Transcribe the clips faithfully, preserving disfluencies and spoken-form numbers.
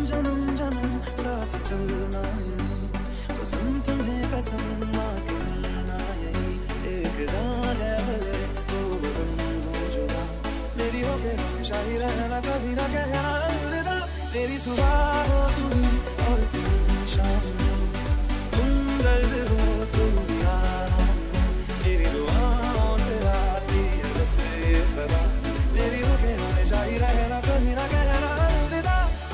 जन्म जन्म साथ चलना यूं, कसम तुम्हें कसम माँ के मिलना यही, एक जान है भले दो बदन हो जुदा, मेरी होके हमेशा ही रहना, कभी ना कहना अलविदा। तेरी सुबह हो तुम और तेरी शाम हो, तुम दर्द हो तुम आराम हो, मेरी दुआओं से आती है बस ये सदा, मेरी होके हमेशा ही रहना, कभी ना कहना अलविदा।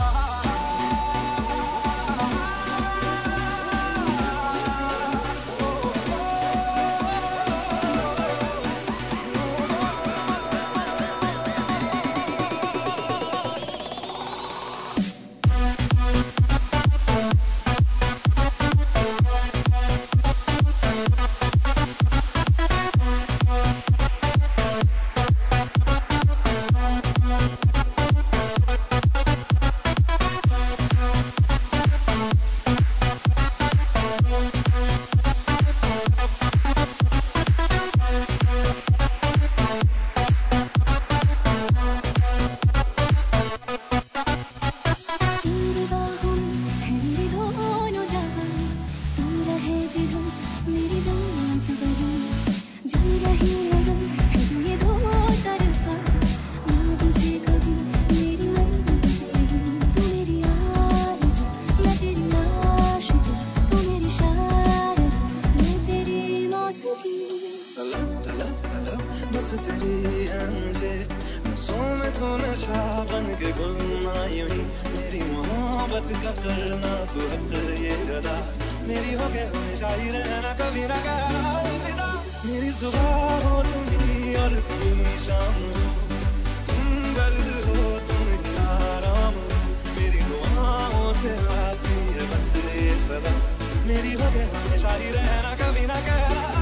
बस तेरी है मुझे नसों में तो नशा बन के घुलना यूं ही, मेरी मोहब्बत का करना तू हक ये गदा, मेरी हो के हमेशा ही रहना, कभी ना कहना अलविदा। मेरी सुबह हो तुम ही और तेरी शाम हो, तुम दर्द हो तुम ही आराम हो, मेरी दुआओं से आती है बस ये सदा, मेरी हो के हमेशा ही रहना, कभी ना कहना